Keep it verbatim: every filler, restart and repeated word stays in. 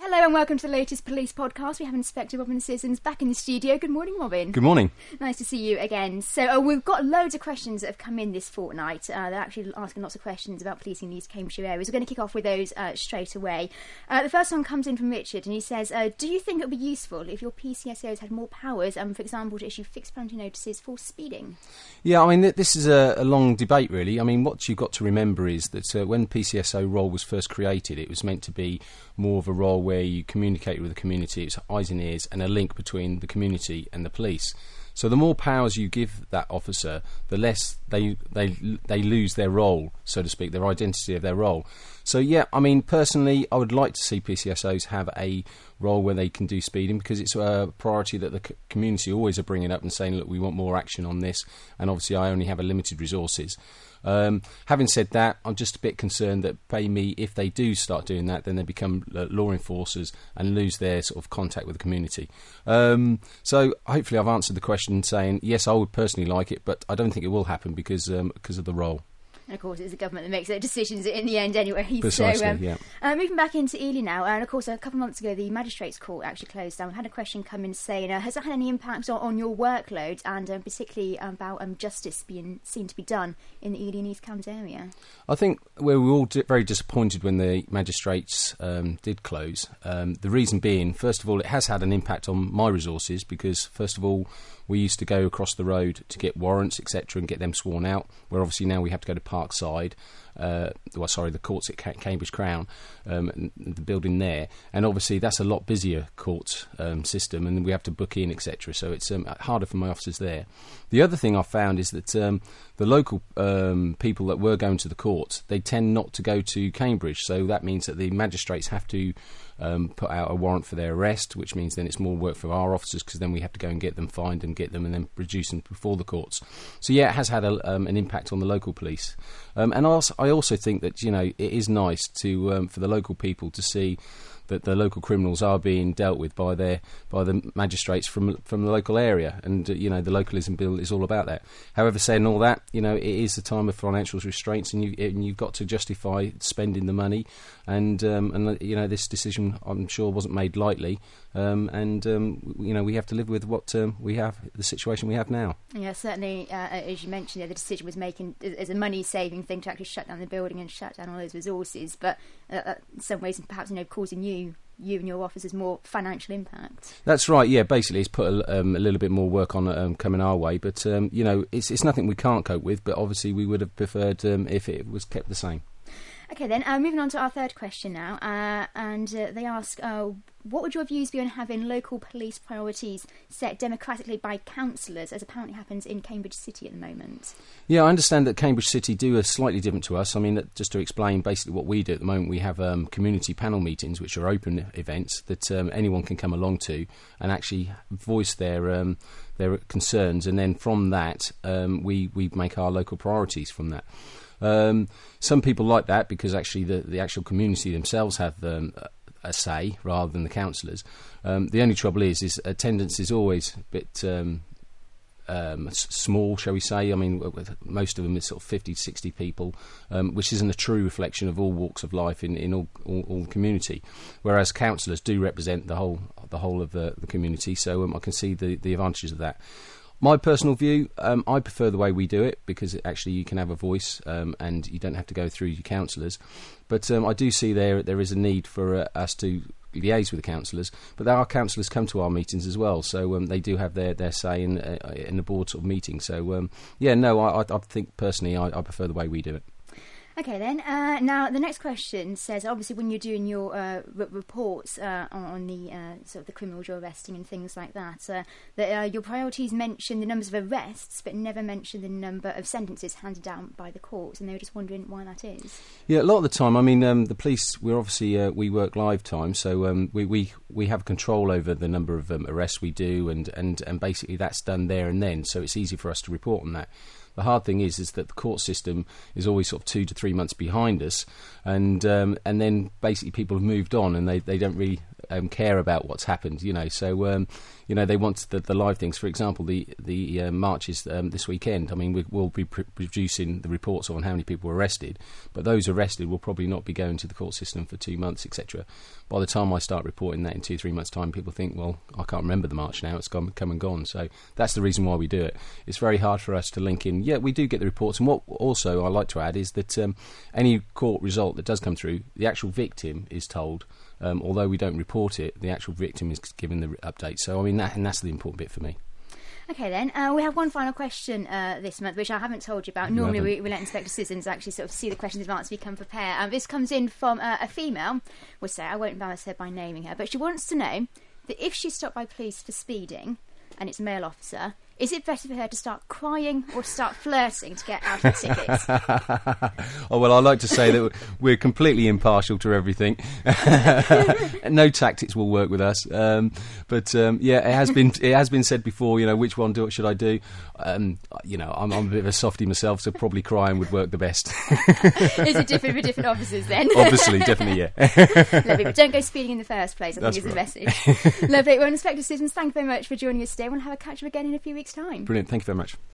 Hello and welcome to the latest police podcast. We have Inspector Robin Sissons back in the studio. Good morning, Robin. Good morning. Nice to see you again. So uh, we've got loads of questions that have come in this fortnight. Uh, they're actually asking lots of questions about policing these Cambridgeshire areas. We're going to kick off with those uh, straight away. Uh, the first one comes in from Richard and he says, uh, do you think it would be useful if your P C S Os had more powers, um, for example, to issue fixed penalty notices for speeding? Yeah, I mean, th- this is a, a long debate, really. I mean, what you've got to remember is that uh, when P C S O role was first created, it was meant to be more of a role where you communicate with the community. It's eyes and ears and a link between the community and the police. So the more powers you give that officer, the less they they they lose their role, so to speak, their identity of their role. So yeah, I mean, personally, I would like to see P C S Os have a role where they can do speeding, because it's a priority that the c- community always are bringing up and saying, look, we want more action on this, and obviously I only have a limited resources. Um, having said that, I'm just a bit concerned that P A Y M E, if they do start doing that, then they become uh, law enforcers and lose their sort of contact with the community. Um, so hopefully I've answered the question saying, yes, I would personally like it, but I don't think it will happen because um, because of the role. And of course, it's the government that makes their decisions in the end anyway. Precisely, so, um, yeah. Uh, moving back into Ely now, and of course, a couple of months ago, the Magistrates Court actually closed down. We had a question come in saying, uh, has that had any impact on, on your workload, and um, particularly about um, justice being seen to be done in the Ely and East Cambs area? I think we were all di- very disappointed when the magistrates um, did close. Um, the reason being, first of all, it has had an impact on my resources because, first of all, we used to go across the road to get warrants, et cetera, and get them sworn out, where obviously now we have to go to Parkside, uh, well, sorry, the courts at Cambridge Crown, um, the building there, and obviously that's a lot busier court um, system, and we have to book in, et cetera, so it's um, harder for my officers there. The other thing I've found is that um, the local um, people that were going to the courts, they tend not to go to Cambridge, so that means that the magistrates have to um, put out a warrant for their arrest, which means then it's more work for our officers, because then we have to go and get them, find them, get them, and then produce them before the courts. So yeah, it has had a, um, an impact on the local police. Um, and also, I also think that, you know, it is nice to um, for the local people to see that the local criminals are being dealt with by their by the magistrates from from the local area, and uh, you know, the localism bill is all about that. However, saying all that, you know, it is the time of financial restraints, and you and you've got to justify spending the money, and um, and uh, you know, this decision I'm sure wasn't made lightly, um, and um, you know, we have to live with what um, we have, the situation we have now. Yeah, certainly, uh, as you mentioned, yeah, the decision was making as a money-saving thing to actually shut down the building and shut down all those resources, but uh, in some ways, perhaps, you know, causing you you and your officers more financial impact. That's right, yeah, basically it's put a, um, a little bit more work on um, coming our way, but um, you know, it's it's nothing we can't cope with, but obviously we would have preferred um, if it was kept the same. Okay then, uh, moving on to our third question now, uh, and uh, they ask, uh, what would your views be on having local police priorities set democratically by councillors, as apparently happens in Cambridge City at the moment? Yeah, I understand that Cambridge City do a slightly different to us. I mean, just to explain basically what we do at the moment, we have um, community panel meetings, which are open events that um, anyone can come along to and actually voice their um, their concerns, and then from that um, we, we make our local priorities from that. Um, some people like that because actually the, the actual community themselves have um, a say rather than the councillors. Um, the only trouble is, is attendance is always a bit um, um, s- small, shall we say. I mean, with most of them is sort of fifty to sixty people, um, which isn't a true reflection of all walks of life in, in all, all, all the community. Whereas councillors do represent the whole the whole of the, the community, so um, I can see the, the advantages of that. My personal view, um, I prefer the way we do it because it, actually you can have a voice um, and you don't have to go through your councillors. But um, I do see there there is a need for uh, us to liaise with the councillors. But there are councillors come to our meetings as well, so um, they do have their, their say in uh, in the board sort of meeting. So um, yeah, no, I, I think personally I, I prefer the way we do it. Okay then, uh, now the next question says, obviously when you're doing your uh, r- reports uh, on, on the uh, sort of the criminals you're arresting and things like that, uh, that uh, your priorities mention the numbers of arrests but never mention the number of sentences handed down by the courts, and they were just wondering why that is. Yeah, a lot of the time, I mean, um, the police, we're obviously, uh, we work live time, so um, we, we, we have control over the number of um, arrests we do, and, and, and basically that's done there and then, so it's easy for us to report on that. The hard thing is, is that the court system is always sort of two to three months behind us, and um, and then basically people have moved on and they, they don't really um, care about what's happened. You know, so um, you know they want the, the live things. For example, the the uh, marches um, this weekend. I mean, we, we'll be pr- producing the reports on how many people were arrested, but those arrested will probably not be going to the court system for two months, et cetera. By the time I start reporting that in two, three months' time, people think, well, I can't remember the march now, it's gone, come and gone. So that's the reason why we do it. It's very hard for us to link in. Yeah, we do get the reports, and what also I like to add is that um, any court result that does come through, the actual victim is told, um, although we don't report it, the actual victim is given the update. So, I mean, that, and that's the important bit for me. Okay then, uh, we have one final question uh, this month, which I haven't told you about. You Normally we, haven't. we let Inspector Citizens actually sort of see the questions in advance so we can prepare. Um, this comes in from uh, a female, we'll say, I won't embarrass her by naming her, but she wants to know that if she's stopped by police for speeding, and it's a male officer, is it better for her to start crying or to start flirting to get out of the ticket? Oh, well, I like to say that we're completely impartial to everything. No tactics will work with us. Um, but um, yeah, it has been it has been said before. You know, which one do should I do? Um, you know, I'm, I'm a bit of a softie myself, so probably crying would work the best. Is it different for different officers then? Obviously, definitely, yeah. Lovely, but don't go speeding in the first place. I That's think is right. the message. Lovely. Well, Inspector Citizens, thank you very much for joining us today. We'll have a catch up again in a few weeks' time. Brilliant. Thank you very much.